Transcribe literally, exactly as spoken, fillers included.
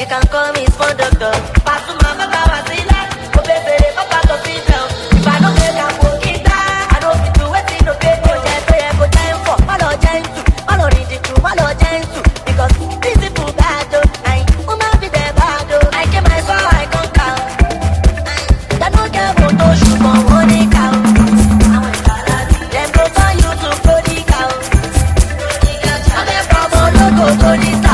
can call me small doctor. Pasuma Baba Wasila, go baby, Papa to sit down. If I don't make a cookie down, I don't fit to wait in the bed. Go jet, go jet, go time for, malo gentle, malo ridicule, malo gentle. Because these people bad, I, woman be the bad, I get my soul, I can't count. That no care for to shoot for money cow. Them go turn you to body cow. I'm a problem, logo, to this